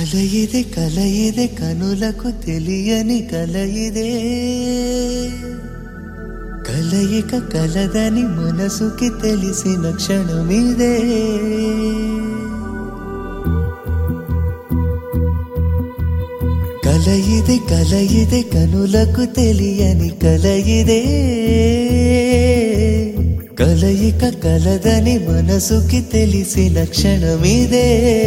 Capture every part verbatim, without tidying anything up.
కలయిదే కలయిదే కనులకు తెలియని కలయిదే కలయిక కలదని మనసుకి తెలిసిన క్షణమిదే కలయిదే కలయిదే కనులకు తెలియని కలయిదే కలయిక కలదని మనసుకి తెలిసిన క్షణమిదే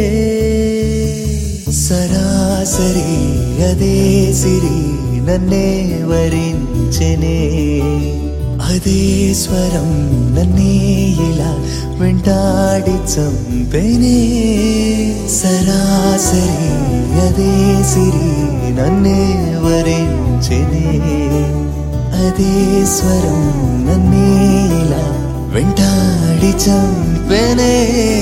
సరాసరి అదే సిరి నన్నే వరించెనే అదే స్వరం నన్నే ఇలా వెంటాడి చంపెనే సరాసరి అదే సిరి నన్నే వరించెనే అదే స్వరం నన్నే ఇలా వెంటాడి చంపెనే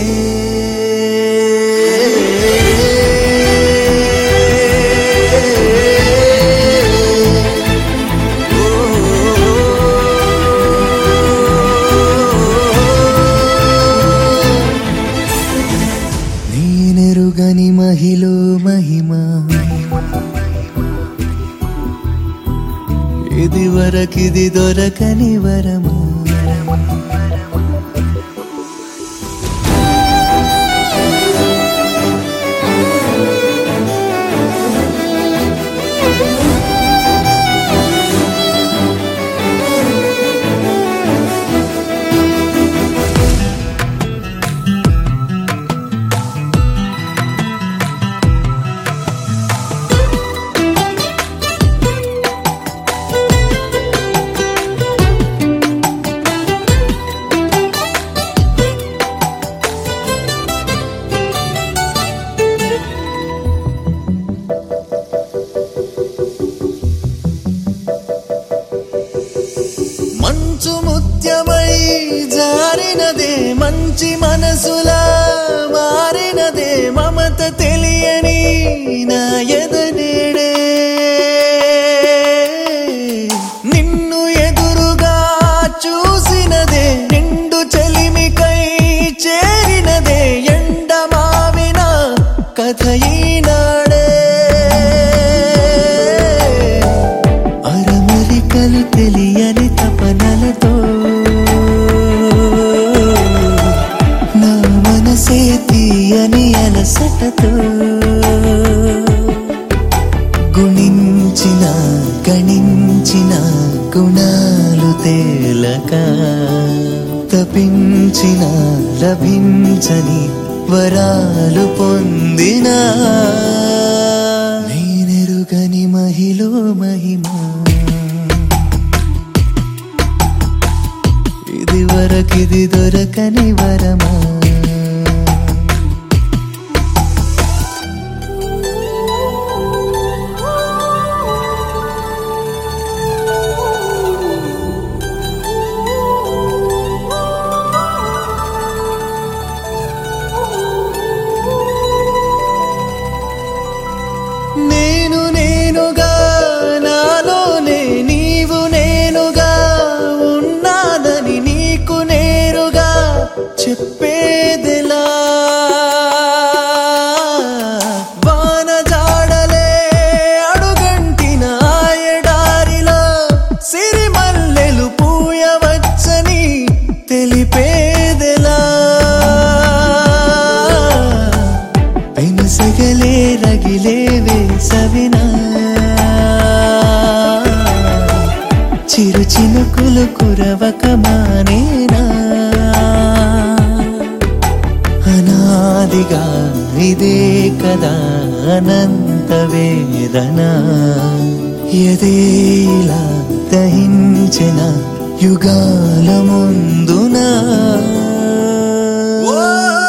నేనెరుగని మహిలో మహిమ ఇది వరకిది దొరకని వరము మంచు ముత్యమై జారినదే మంచి మనసులా మారినదే మమత తెలియని నా ఎదనేడే నిన్ను ఎదురుగా చూసినదే నిండు చెలిమికై చేరినదే ఎండ మావిన కథ ఈనాడే అరమరికలు తెలియని తపనలతో నా మనసే తీయని అలసటతో గుణించిన గణించిన గుణాలు తేలక తపించిన లభించని వరాలు పొందిన నేనెరుగని మహిలో మహిమ ఇది వరకిది దొరకని వరమా నేను నేనుగా నాలోనే నీవు నేనుగా ఉన్నాదని నీకు నేరుగా చెప్పేదిలా వాన జాడలే అడుగంటిన ఆయడారిలో సిరిమల్లెలు పూయవచ్చని తెలిపేదిలా పెనుసగలే రగిలే వేసవినా చిరు చినుకులు కురవక మానేనా అనాదిగా ఇదే కదా అనంత వేదన ఎదేలా దహించిన యుగాల ముందునా.